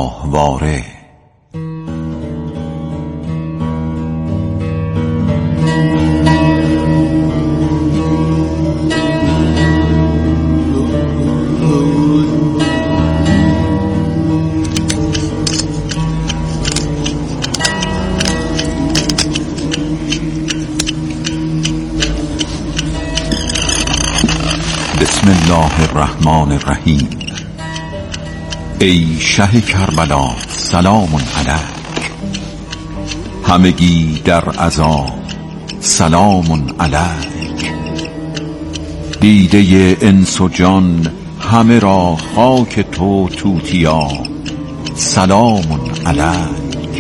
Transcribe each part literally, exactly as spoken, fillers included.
گاهواره. بسم الله الرحمن الرحیم. ای شه کربلا سلام علیک، همگی در عزا سلام علیک. دیده انس و جان همه را خاک تو توتیا سلام علیک.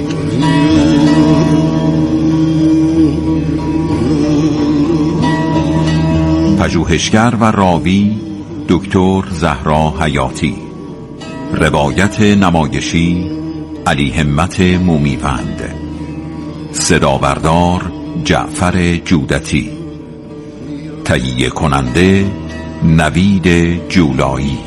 پژوهشگر و راوی دکتر زهرا حیاتی. روایت نمایشی علی همت مومیوند. صدابردار جعفر جودتی. تهیه کننده نوید جولایی.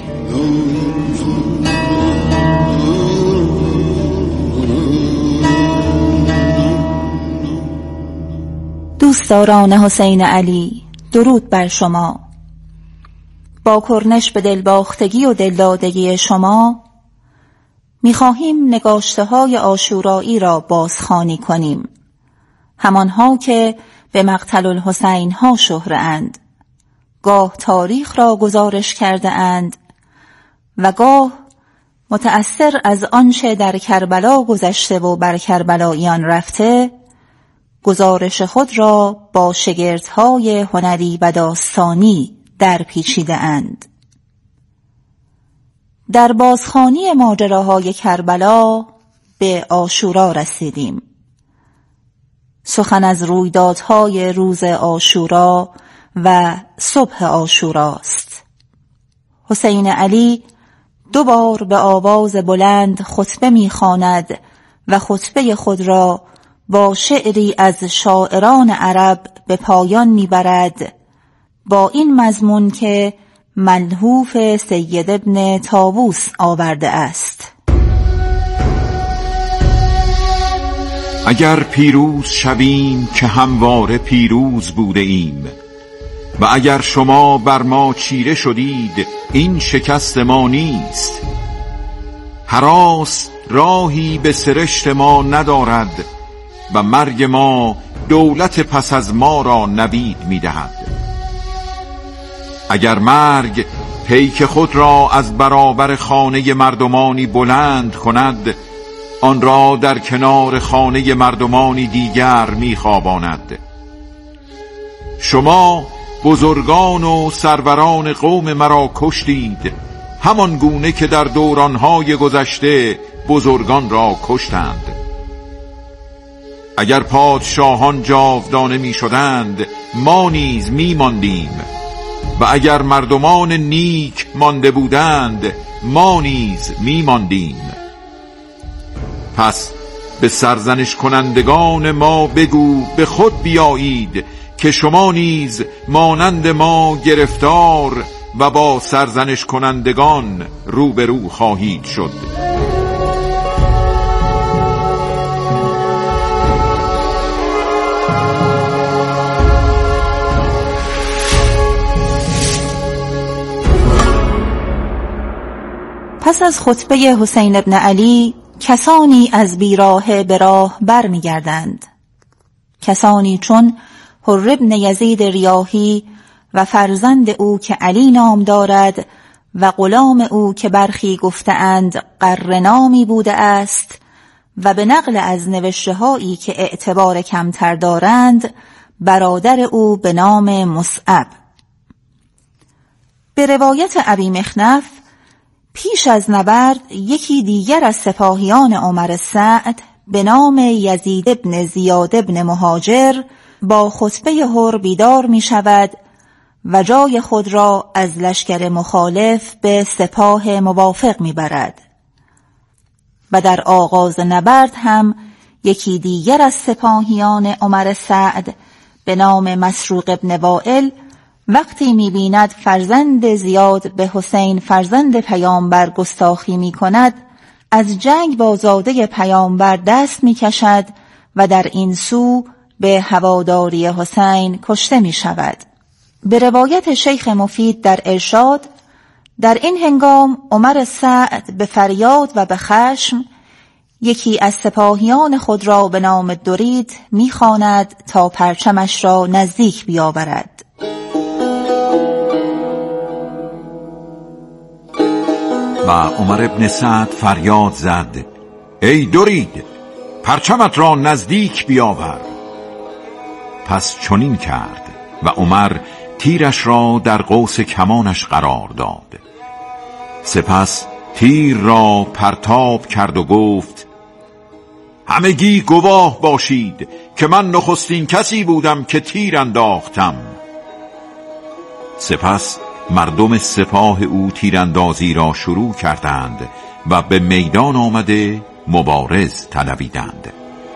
دوستداران حسین علی، درود بر شما. با کرنش به دلباختگی و دلدادگی شما می‌خواهیم نگاشته‌های عاشورایی را بازخوانی کنیم، همانها که به مقتل الحسین ها شهره اند، گاه تاریخ را گزارش کرده اند و گاه متأثر از آنچه در کربلا گذشته و بر کربلاییان رفته، گزارش خود را با شگردهای هنری و داستانی در پیچیده اند. در بازخوانی ماجراهای کربلا به عاشورا رسیدیم. سخن از رویدادهای روز عاشورا و صبح عاشوراست. حسین علی دو بار به آواز بلند خطبه می‌خواند و خطبه خود را با شعری از شاعران عرب به پایان می‌برد، با این مضمون که ملحوف سید ابن طاووس آورده است: اگر پیروز شویم که همواره پیروز بوده ایم، و اگر شما بر ما چیره شدید این شکست ما نیست. هراس راهی به سرشت ما ندارد و مرگ ما دولت پس از ما را نوید می‌دهد. اگر مرگ پیک خود را از برابر خانه مردمانی بلند کند، آن را در کنار خانه مردمانی دیگر می‌خواباند. شما بزرگان و سروران قوم مرا کشتید، همان گونه که در دورانهای گذشته بزرگان را کشتند. اگر پادشاهان جاودانه می شدند، ما نیز می ماندیم، و اگر مردمان نیک مانده بودند، ما نیز می ماندیم. پس به سرزنش کنندگان ما بگو به خود بیایید که شما نیز مانند ما گرفتار و با سرزنش کنندگان روبرو خواهید شد. پس از خطبه حسین ابن علی کسانی از بیراه به راه بر می گردند. کسانی چون حر ابن یزید ریاحی و فرزند او که علی نام دارد و غلام او که برخی گفتند قرنامی بوده است و به نقل از نوشته‌هایی که اعتبار کمتر دارند برادر او به نام مصعب. به روایت ابی مخنف پیش از نبرد یکی دیگر از سپاهیان عمر سعد به نام یزید ابن زیاد ابن مهاجر با خطبه حر بیدار می شود و جای خود را از لشکر مخالف به سپاه موافق می برد. و در آغاز نبرد هم یکی دیگر از سپاهیان عمر سعد به نام مسروق ابن وائل وقتی می بیند فرزند زیاد به حسین فرزند پیامبر گستاخی می کند، از جنگ با زاده پیامبر دست می کشد و در این سو به هواداری حسین کشته می شود. به روایت شیخ مفید در ارشاد، در این هنگام عمر سعد به فریاد و به خشم یکی از سپاهیان خود را به نام درید می خواند تا پرچمش را نزدیک بیاورد. و عمر ابن سعد فریاد زد: ای درید، پرچمت را نزدیک بیاور. پس چنین کرد و عمر تیرش را در قوس کمانش قرار داد. سپس تیر را پرتاب کرد و گفت: همگی گواه باشید که من نخستین کسی بودم که تیر انداختم. سپس مردم سپاه او تیراندازی را شروع کردند و به میدان آمده مبارز طلبیدند.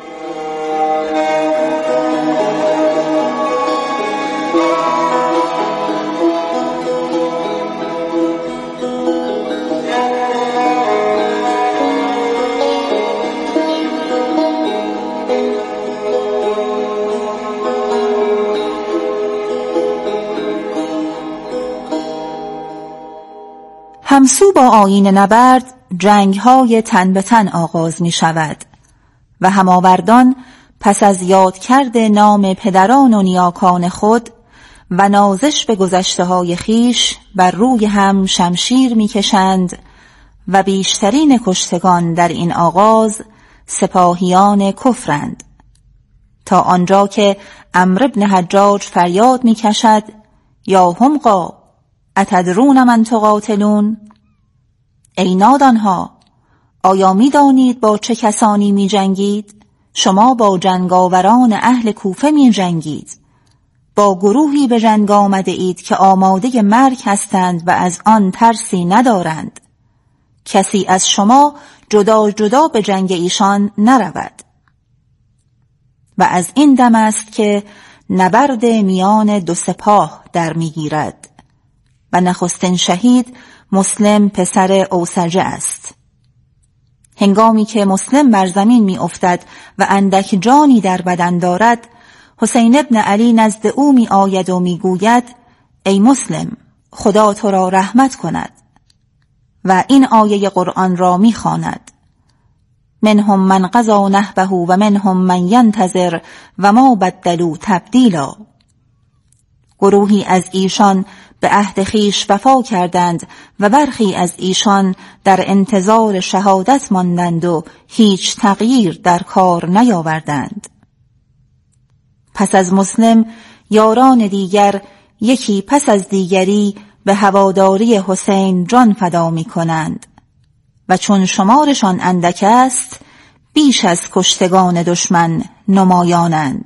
همسو با آیین نبرد جنگ‌های تن به تن آغاز می شود و هماوردان پس از یاد کرده نام پدران و نیاکان خود و نازش به گذشته‌های خیش بر روی هم شمشیر می کشند و بیشترین کشتگان در این آغاز سپاهیان کفرند، تا آنجا که عمرو بن حجاج فریاد می کشد: یا حمقا اتدرون من تقاتلون؟ ای نادانها، آیا می دانید با چه کسانی می جنگید؟ شما با جنگاوران اهل کوفه می جنگید، با گروهی به جنگ آمده اید که آماده مرگ هستند و از آن ترسی ندارند. کسی از شما جدا جدا به جنگ ایشان نرود. و از این دم است که نبرد میان دو سپاه در می گیرد و نخستین شهید مسلم پسر اوسجه است. هنگامی که مسلم بر زمین می افتد و اندک جانی در بدن دارد، حسین ابن علی نزد او می آید و می گوید: ای مسلم، خدا تو را رحمت کند. و این آیه قرآن را می خواند: منهم من قضا نحبه و منهم من ینتظر و ما بدلوا تبدیلا. گروهی از ایشان به عهد خویش وفا کردند و برخی از ایشان در انتظار شهادت ماندند و هیچ تغییر در کار نیاوردند. پس از مسلم یاران دیگر یکی پس از دیگری به هواداری حسین جان فدا می کنند و چون شمارشان اندک است بیش از کشتگان دشمن نمایانند.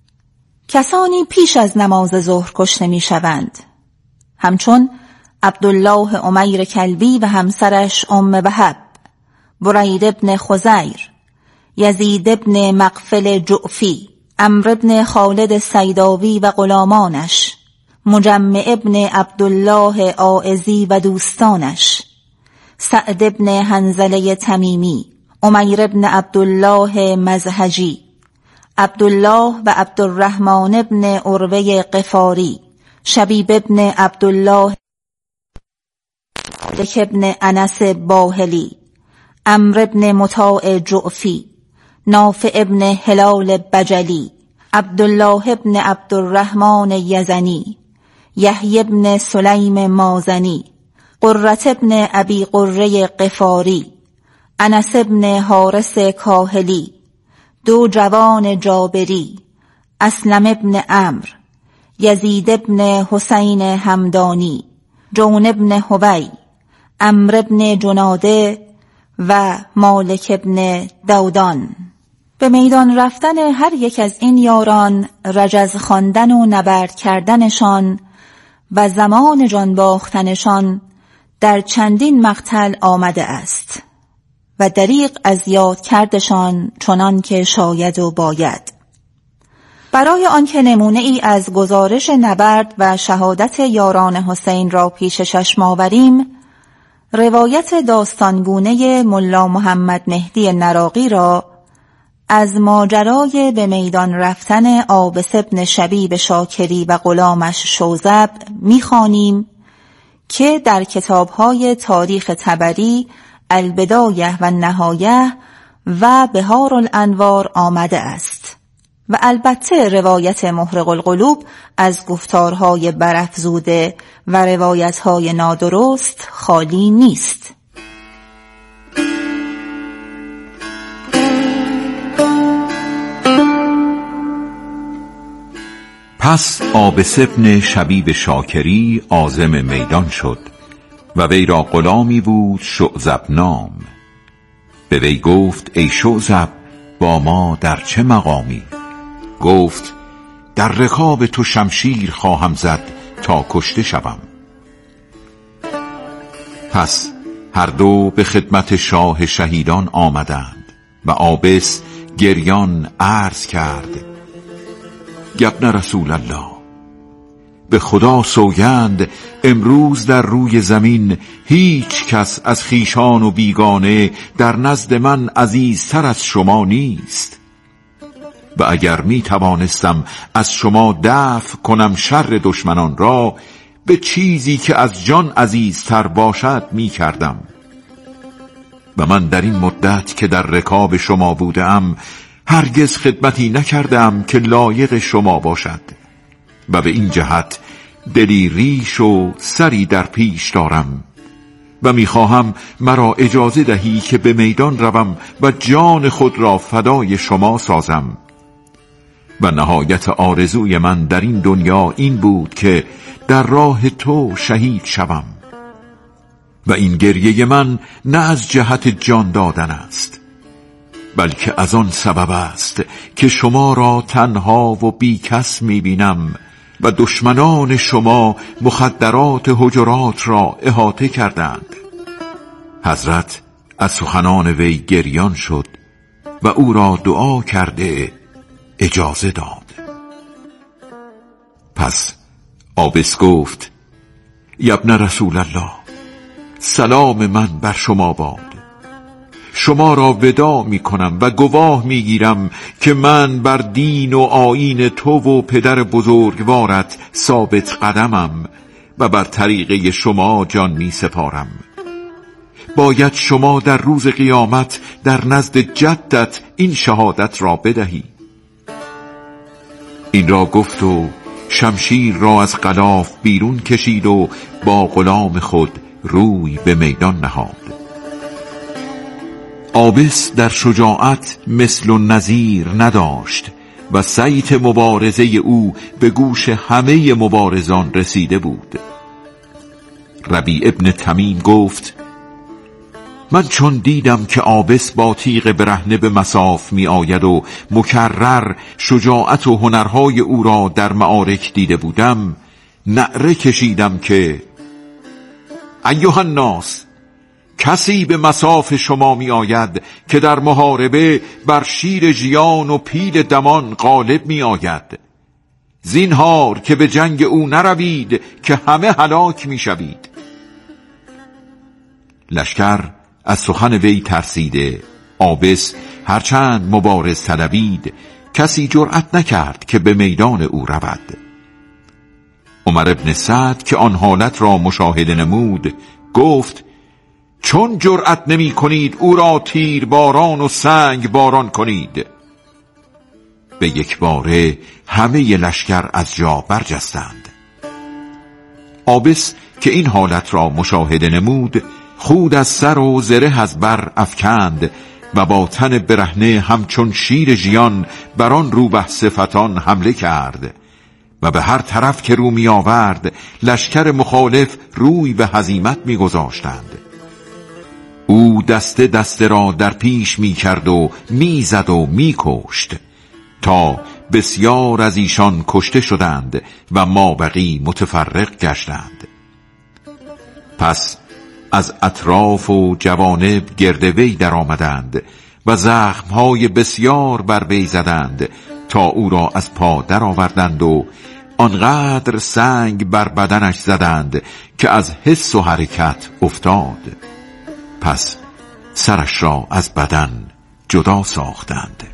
کسانی پیش از نماز ظهر کشته می شوند، همچون عبدالله عمیر کلبی و همسرش ام وهب، برید ابن خزیر، یزید ابن مقفل جعفی، عمرو ابن خالد سیداوی و غلامانش، مجمع ابن عبدالله آئزی و دوستانش، سعد ابن حنظله تمیمی، عمیر ابن عبدالله مزهجی، عبدالله و عبدالرحمن ابن عروه قفاری، شبیب ابن عبدالله مالک ابن انس باهلی، عمرو ابن مطاع جعفی، نافع ابن هلال بجلی، عبدالله ابن عبدالرحمن یزنی، یحیی ابن سلیم مازنی، قرة ابن ابی قره قفاری، انس ابن حارس کاهلی، دو جوان جابری، اسلم ابن عمرو، یزید ابن حسین همدانی، جون ابن هوی، عمرو ابن جناده و مالک ابن دودان. به میدان رفتن هر یک از این یاران، رجز خواندن و نبرد کردنشان و زمان جان باختنشان در چندین مقتل آمده است و دریغ از یاد کردشان چنان که شاید و باید. برای آنکه نمونه ای از گزارش نبرد و شهادت یاران حسین را پیش چشم آوریم، روایت داستانگونه ملا محمد مهدی نراقی را از ماجرای به میدان رفتن عابس بن شبیب شاکری و غلامش شوذب می‌خوانیم که در کتاب‌های تاریخ طبری، البدایه و النهایه و بهار الانوار آمده است و البته روایت محرق القلوب از گفتارهای برافزوده و روایت‌های نادرست خالی نیست. پس عابس بن شبیب شاکری عازم میدان شد و وی را غلامی بود شعذب نام. به وی گفت ای شعذب با ما در چه مقامی؟ گفت در رکاب تو شمشیر خواهم زد تا کشته شوم. پس هر دو به خدمت شاه شهیدان آمدند و عابس گریان عرض کرد ابن رسول الله، به خدا سوگند امروز در روی زمین هیچ کس از خیشان و بیگانه در نزد من عزیزتر از شما نیست و اگر می توانستم از شما دفع کنم شر دشمنان را، به چیزی که از جان عزیزتر باشد می کردم و من در این مدت که در رکاب شما بودم هرگز خدمتی نکردم که لایق شما باشد و به این جهت دلی ریش و سری در پیش دارم و میخواهم مرا اجازه دهی که به میدان روم و جان خود را فدای شما سازم و نهایت آرزوی من در این دنیا این بود که در راه تو شهید شوم و این گریه من نه از جهت جان دادن است بلکه از آن سبب است که شما را تنها و بی کس میبینم و دشمنان شما مخدرات حجرات را احاطه کردند. حضرت از سخنان وی گریان شد و او را دعا کرده اجازه داد. پس عابس گفت ابن رسول الله، سلام من بر شما باد. شما را وداع می کنم و گواه می گیرم که من بر دین و آیین تو و پدر بزرگوارت ثابت قدمم و بر طریقه شما جان می سپارم. باید شما در روز قیامت در نزد جدت این شهادت را بدهی. این را گفت و شمشیر را از غلاف بیرون کشید و با غلام خود روی به میدان نهاد. عابس در شجاعت مثل و نظیر نداشت و صیت مبارزه او به گوش همه مبارزان رسیده بود. ربیع ابن تمیم گفت من چون دیدم که عابس با تیغ برهنه به مصاف می آید و مکرر شجاعت و هنرهای او را در معارک دیده بودم، نعره کشیدم که ایها الناس، کسی به مصاف شما می آید که در محاربه بر شیر ژیان و پیل دمان غالب می آید. زینهار که به جنگ او نروید که همه هلاک می شوید. لشکر از سخن وی ترسیده، عابس هرچند مبارز طلبید کسی جرأت نکرد که به میدان او رود. عمر ابن سعد که آن حالت را مشاهده نمود گفت چون جرأت نمی کنید او را تیر باران و سنگ باران کنید. به یک باره همه لشکر از جا برجستند. عابس که این حالت را مشاهده نمود خود از سر و زره از بر افکند و با تن برهنه همچون شیر ژیان بر آن روبه صفتان حمله کرد و به هر طرف که رو می آورد لشکر مخالف روی به هزیمت می گذاشتند. او دسته دسته را در پیش می کرد و می زد و می کشت تا بسیار از ایشان کشته شدند و مابقی متفرق گشتند. پس از اطراف و جوانب گرد وی در آمدند و زخمهای بسیار بر وی زدند تا او را از پا در آوردند و آنقدر سنگ بر بدنش زدند که از حس و حرکت افتاد. پس سرش را از بدن جدا ساختند.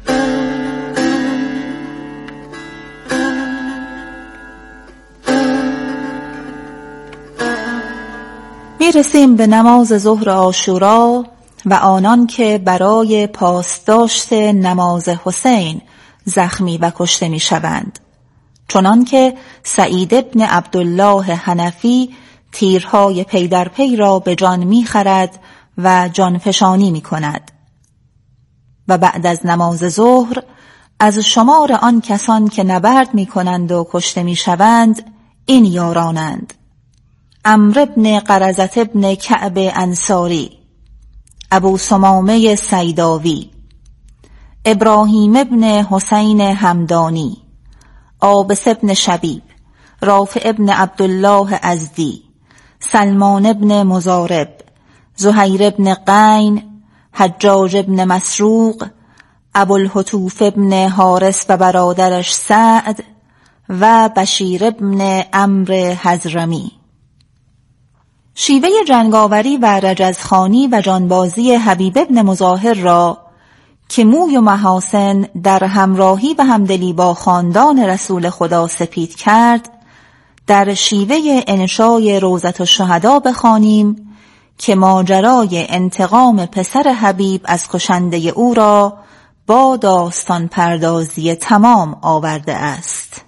میرسیم به نماز ظهر عاشورا و آنان که برای پاسداشت نماز حسین زخمی و کشته می شوند، چنان که سعید ابن عبدالله حنفی تیرهای پی در پی را به جان می خرد و جانفشانی می کند. و بعد از نماز ظهر از شمار آن کسان که نبرد می کنند و کشته می شوند این یارانند: عمرو ابن قرظة ابن کعب انصاری، ابو سمامه سیداوی، ابراهیم ابن حسین همدانی، عابس ابن شبیب، رافع ابن عبدالله ازدی، سلمان ابن مزارب، زهیر ابن قین، حجاج ابن مسروق، ابوالهتوف ابن حارس و برادرش سعد و بشیر ابن عمرو حضرمی. شیوه جنگاوری و رجزخوانی و جانبازی حبیب ابن مظاهر را که موی و محاسن در همراهی و همدلی با خاندان رسول خدا سپید کرد، در شیوه انشای روضة الشهدا بخوانیم که ماجرای انتقام پسر حبیب از کشنده او را با داستان پردازی تمام آورده است.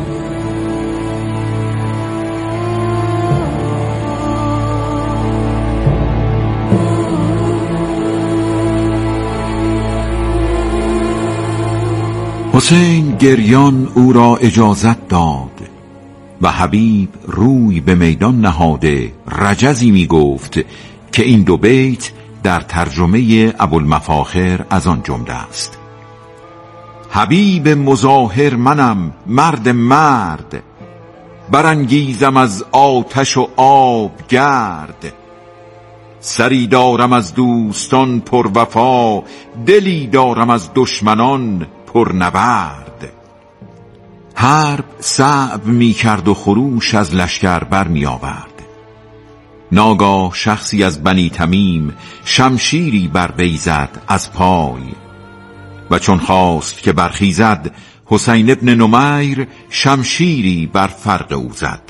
حسین گریان او را اجازت داد و حبیب روی به میدان نهاده رجزی می گفت که این دو بیت در ترجمه ابوالمفاخر از آن جمله است: حبیب مظاهر منم مرد مرد، برانگیزم از آتش و آب گرد، سری دارم از دوستان پر وفا، دلی دارم از دشمنان پر نبرد. حرب صعب می کرد و خروش از لشکر بر می آورد. ناگاه شخصی از بنی تمیم شمشیری بر وی زد از پای و چون خواست که برخیزد، حسین ابن نمیر شمشیری بر فرق او زد.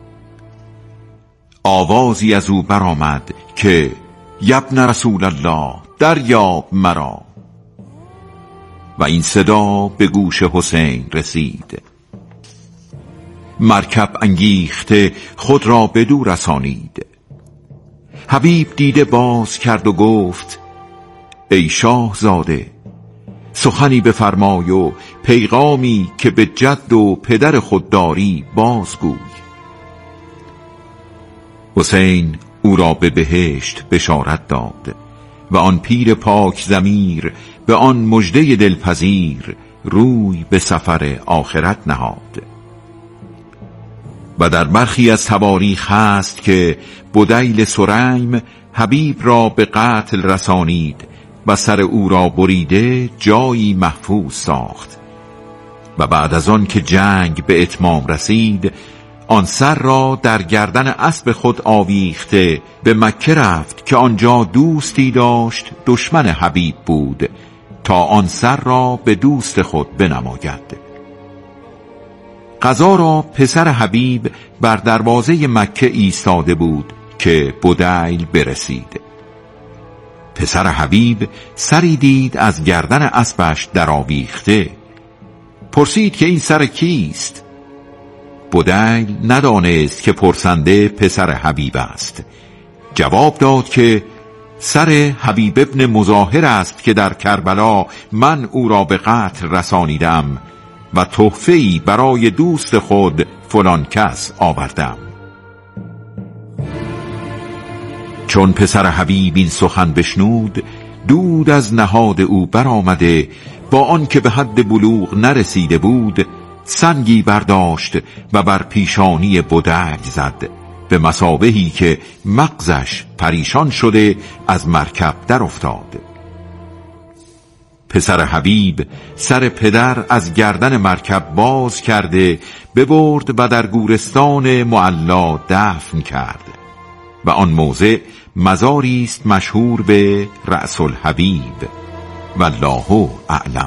آوازی از او برآمد که یبن رسول الله دریاب مرا، و این صدا به گوش حسین رسید. مرکب انگیخته خود را بدو رسانید. حبیب دیده باز کرد و گفت: ای شاه زاده، سخنی بفرمای و پیغامی که به جد و پدر خود داری بازگوی. حسین او را به بهشت بشارت داد و آن پیر پاک ضمیر به آن مژده دلپذیر روی به سفر آخرت نهاد. و در برخی از تواریخ هست که بدیل سریم حبیب را به قتل رسانید و سر او را بریده جایی محفوظ ساخت و بعد از آن که جنگ به اتمام رسید، آن سر را در گردن اسب خود آویخته به مکه رفت که آنجا دوستی داشت دشمن حبیب بود تا آن سر را به دوست خود بنماید. قضا را پسر حبیب بر دروازه مکه ایستاده بود که بدیل برسید. پسر حبیب سری دید از گردن اسبش در آویخته. پرسید که این سر کیست؟ بدیل ندانست که پرسنده پسر حبیب است. جواب داد که سر حبیب ابن مظاهر است که در کربلا من او را به قتل رسانیدم و تحفه‌ای برای دوست خود فلان کس آوردم. چون پسر حبیب این سخن بشنود، دود از نهاد او برآمده با آن که به حد بلوغ نرسیده بود، سنگی برداشت و بر پیشانی بدیل زد به مثابهی که مغزش پریشان شده از مرکب در افتاد. پسر حبیب سر پدر از گردن مرکب باز کرده ببرد و در گورستان معلا دفن کرد و آن موضع مزاری است مشهور به رأس الحبیب والله اعلم.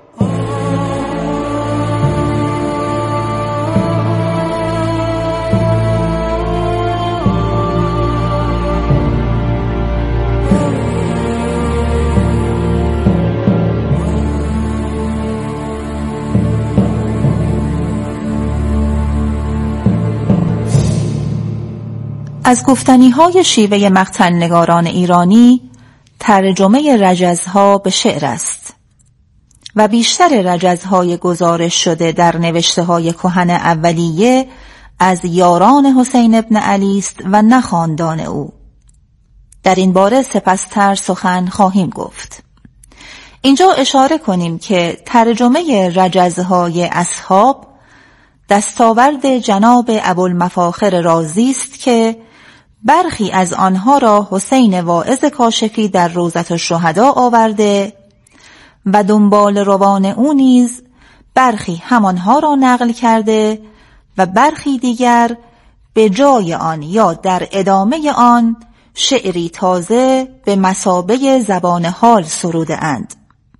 از گفتنی‌های شیوه مقتل نگاران ایرانی ترجمه رجزها به شعر است و بیشتر رجزهای گزارش شده در نوشته‌های کهن اولیه از یاران حسین ابن علی است و نه خاندان او. در این باره سپستر سخن خواهیم گفت. اینجا اشاره کنیم که ترجمه رجزهای اصحاب دستاورد جناب ابوالمفاخر رازی است که برخی از آنها را حسین واعظ کاشفی در روضة الشهداء آورده و دنبال روان او نیز برخی همانها را نقل کرده و برخی دیگر به جای آن یا در ادامه آن شعری تازه به مثابه زبان حال سروده اند.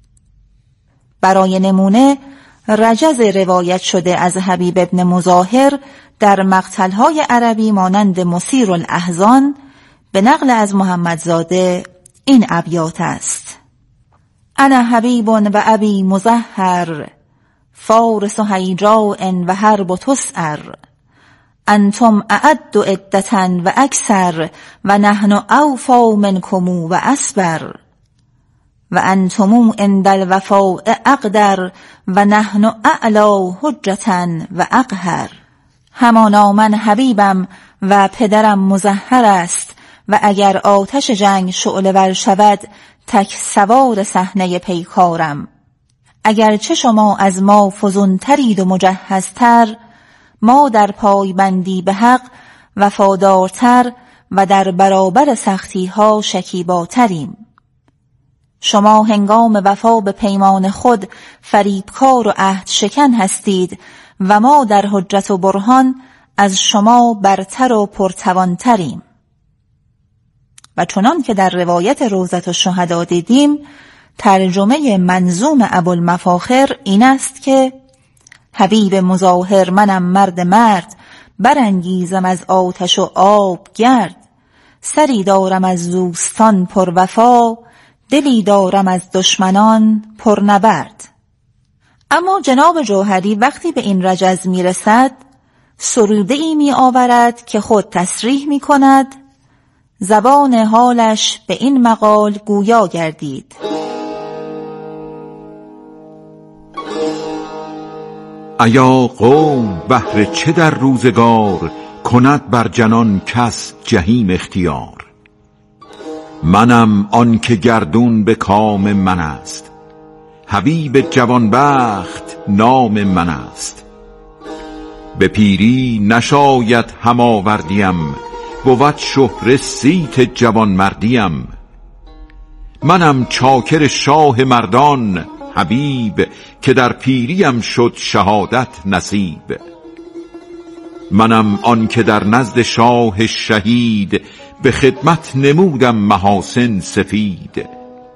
برای نمونه رجز روایت شده از حبیب ابن مظاهر در مقتلهای عربی مانند مسیر الاحزان به نقل از محمدزاده این ابیات است: انا حبیب و ابی مظهر فارس هیجاء و حرب تسعر انتم اعد عدة و اکثر و نحن اوفا منکم و اسبر و انتم عند الوفاء اقدر و نحن اعلی حجة و اقهر. همانا من حبیبم و پدرم مظهر است و اگر آتش جنگ شعله ور شود تک سوار صحنه پیکارم. اگر چه شما از ما فزون ترید و مجهزتر، ما در پایبندی به حق وفادارتر و در برابر سختی ها شکیباتریم. شما هنگام وفا به پیمان خود فریبکار و عهد شکن هستید و ما در حجت و برهان از شما برتر و پرتوانتریم. و چنان که در روایت روضة الشهداء دیدیم، ترجمه منظوم ابوالمفاخر این است که حبیب مظاهر منم مرد مرد، برانگیزم از آتش و آب گرد، سری دارم از دوستان پر وفا، دلی دارم از دشمنان پر نبرد. اما جناب جوهری وقتی به این رجز می رسد سروده ای می آورد که خود تصریح می کند زبان حالش به این مقال گویا گردید: ایا قوم بهر چه در روزگار کند بر جنان کس جهیم اختیار. منم آن که گردون به کام من است، حبیب جوانبخت نام من است. به پیری نشاید هم آوردیم، بود شهره صیت جوان مردیم. منم چاکر شاه مردان حبیب، که در پیریم شد شهادت نصیب. منم آن که در نزد شاه شهید، به خدمت نمودم محاسن سفید.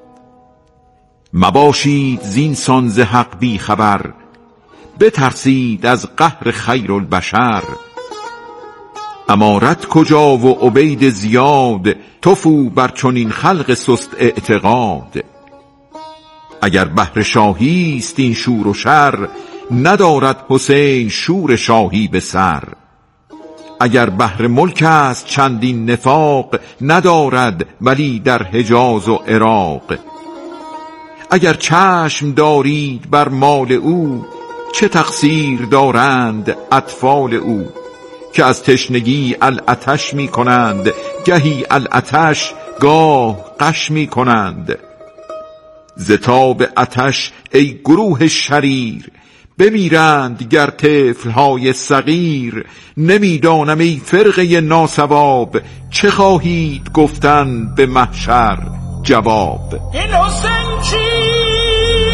مباشید زین سان ز حق بی خبر، بترسید از قهر خیر البشر. امارت کجا و عبید زیاد، تفو بر چنین خلق سست اعتقاد. اگر بهر شاهی است این شور و شر، ندارد حسین شور شاهی به سر. اگر بهر ملک است چندین نفاق، ندارد ولی در حجاز و عراق. اگر چشم دارید بر مال او، چه تقصیر دارند اطفال او. که از تشنگی العطش می کنند، گهی العطش گاه غش می کنند. ز تاب عطش ای گروه شریر، بمیرند گر طفلهای صغیر. نمیدانم ای فرقه ناسواب، چه خواهید گفتن به محشر جواب. این حسین چی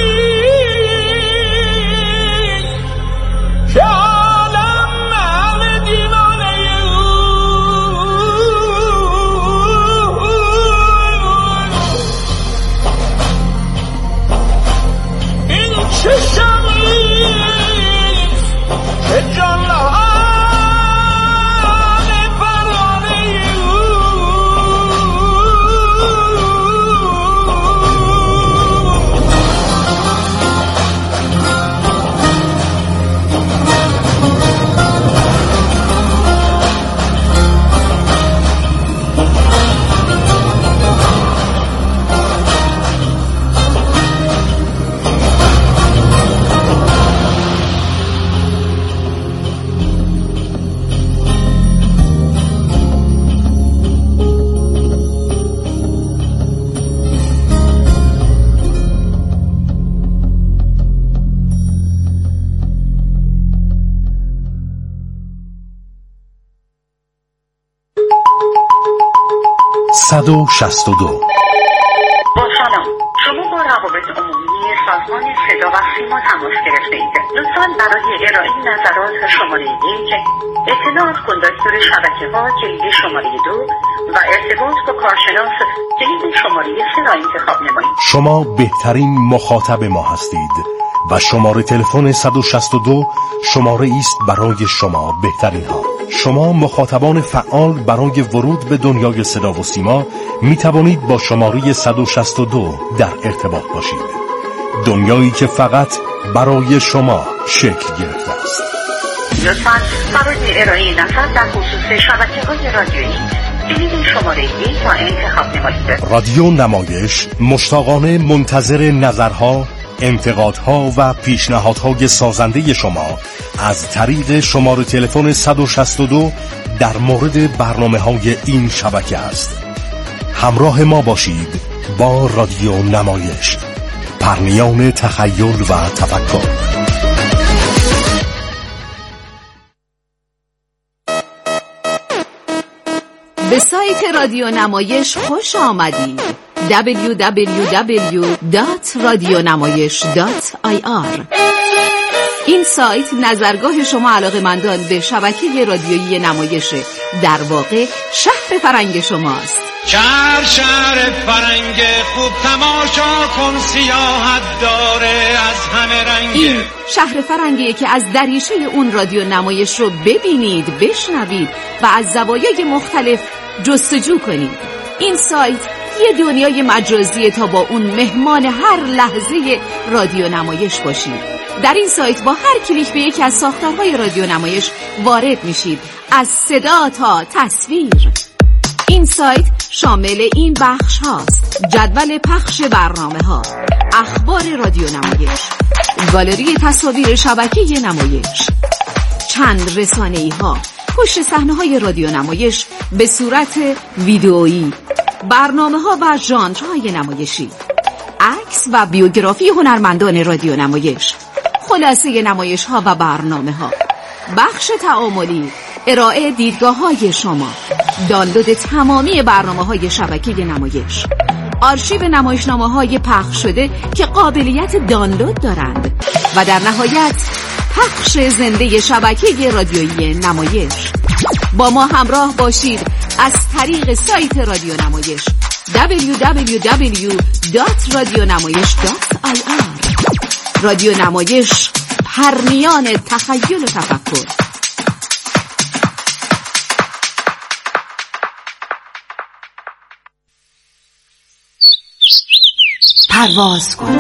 صد و شصت و دو. با سلام، شما با روابط عمومی سازمان صدا و سیما تماس گرفته اید. لطفاً برای ارائه نظرات شماره یک، اطلاعات کنداکتور شبکه ها جلد شماره دو و ارتباط با کارشناس جلد شماره سه را انتخاب نمایید. شما بهترین مخاطب ما هستید و شماره تلفن صد و شصت و دو شماره است برای شما بهترین ها. شما مخاطبان فعال برای ورود به دنیای صدا و سیما می توانید با شماره صد و شصت و دو در ارتباط باشید. دنیایی که فقط برای شما شکل گرفته است. لطفاً برای ارائه نظر در خصوص شبکه‌های رادیویی جلد شماره یک را انتخاب نمایید. رادیو نمایش مشتاقانه منتظر نظرها، انتقادها و پیشنهادهای سازنده شما از طریق شماره تلفن صد و شصت و دو در مورد برنامه‌های این شبکه است. همراه ما باشید با رادیو نمایش، پرنیان تخیل و تفکر. به سایت رادیو نمایش خوش آمدید. دبلیو دبلیو دبلیو دات رادیونمایش دات آی آر. این سایت نظرگاه شما علاقه‌مندان به شبکه رادیویی نمایشه. در واقع شهر فرنگ شماست. شهر شهر فرنگ خوب تماشا کن، سیاحت داره از همه رنگ. این شهر فرنگیه که از دریچه اون رادیو نمایش رو ببینید، بشنوید و از زوایای مختلف جستجو کنید. این سایت یه دنیای مجازیه تا با اون مهمان هر لحظه رادیو نمایش باشید. در این سایت با هر کلیک به یکی از ساختارهای رادیو نمایش وارد میشید، از صدا تا تصویر. این سایت شامل این بخش هاست: جدول پخش برنامه ها، اخبار رادیو نمایش، گالری تصاویر شبکه نمایش، چند رسانه‌ای ها، پشت صحنه های رادیو نمایش به صورت ویدئویی، برنامه ها و ژانرهای نمایشی، عکس و بیوگرافی هنرمندان رادیو نمایش، خلاصه نمایش ها و برنامه ها، بخش تعاملی، ارائه دیدگاه های شما، دانلود تمامی برنامه های شبکه نمایش، آرشیو نمایشنامه های پخش شده که قابلیت دانلود دارند و در نهایت پخش زنده شبکه رادیویی نمایش. با ما همراه باشید از طریق سایت رادیو نمایش دبلیو دبلیو دبلیو دات رادیونمایش دات آی آر. رادیو نمایش، پرنیان تخیل و تفکر. پرواز کن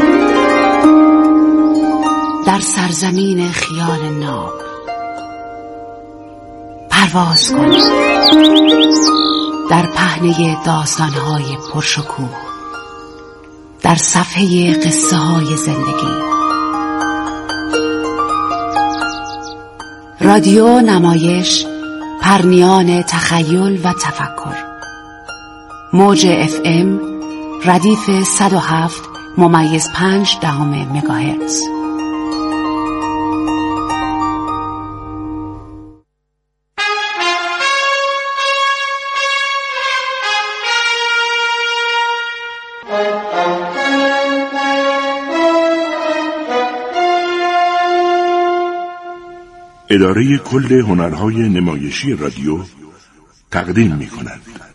در سرزمین خیال ناب. پرواز کن در پهنه داستان‌های پرشکوه، در صفحه قصه های زندگی. رادیو نمایش، پرنیان تخیل و تفکر. موج اف ام ردیف صد و هفت ممیز پنج دهم مگاهرتز. اداره کل هنرهای نمایشی رادیو تقدیم می کند.